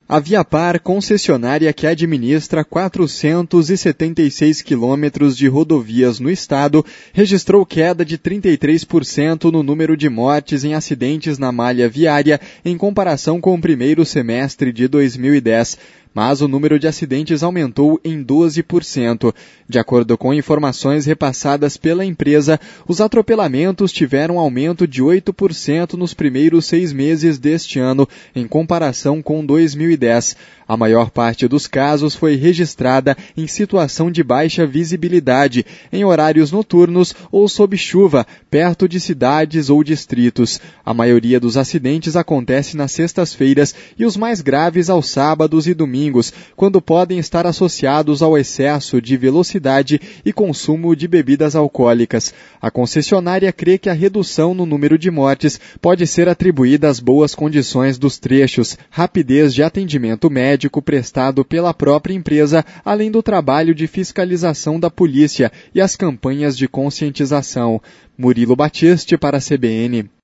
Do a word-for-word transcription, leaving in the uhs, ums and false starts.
A Viapar, concessionária que administra quatrocentos e setenta e seis quilômetros de rodovias no estado, registrou queda de trinta e três por cento no número de mortes em acidentes na malha viária em comparação com o primeiro semestre de dois mil e dez. Mas o número de acidentes aumentou em doze por cento. De acordo com informações repassadas pela empresa, os atropelamentos tiveram aumento de oito por cento nos primeiros seis meses deste ano, em comparação com dois mil e dez. A maior parte dos casos foi registrada em situação de baixa visibilidade, em horários noturnos ou sob chuva, perto de cidades ou distritos. A maioria dos acidentes acontece nas sextas-feiras e os mais graves aos sábados e domingos, quando podem estar associados ao excesso de velocidade e consumo de bebidas alcoólicas. A concessionária crê que a redução no número de mortes pode ser atribuída às boas condições dos trechos, rapidez de atendimento médico prestado pela própria empresa, além do trabalho de fiscalização da polícia e as campanhas de conscientização. Murilo Batiste para a C B N.